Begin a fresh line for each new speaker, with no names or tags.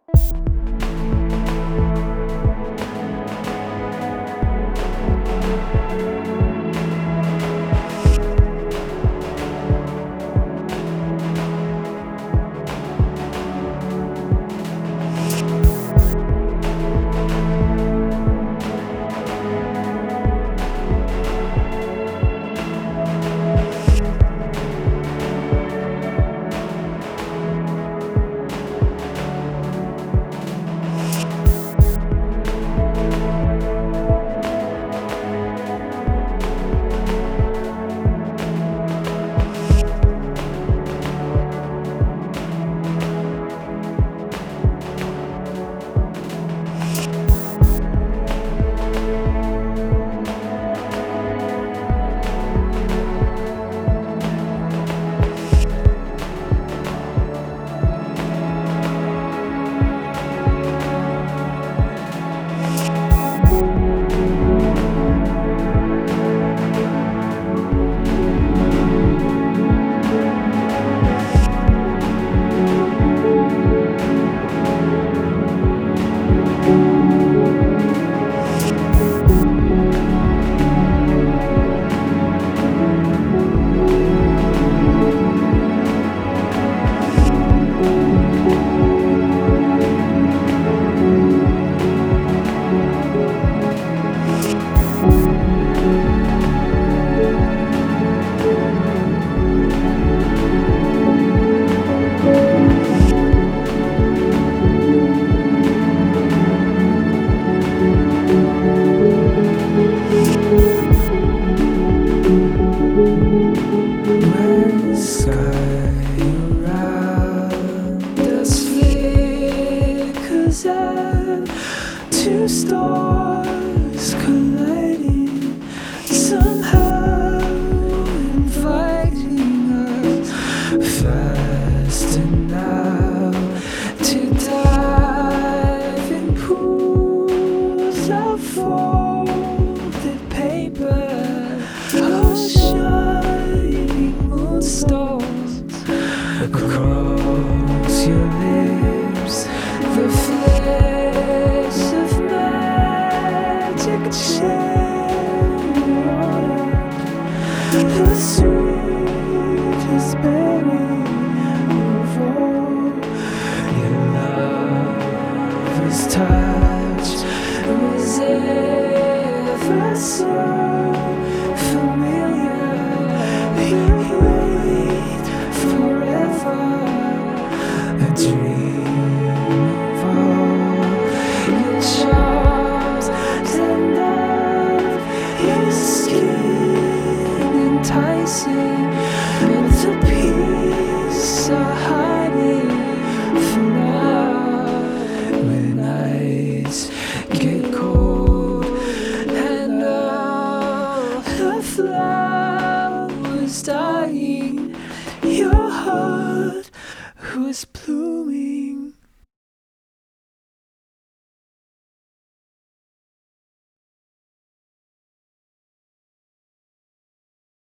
Two stars colliding, somehow inviting us fast enough to dive in pools of folded paper, oh shining moonstones across your lips, the flash of magic cherry the sweetest berry of all. Your lover's touch was ever so familiar. You wait forever, a dream of all your charms and love, your skin enticing, but the peace are hiding from now. When nights get cold and all the flowers dying, your heart was blooming.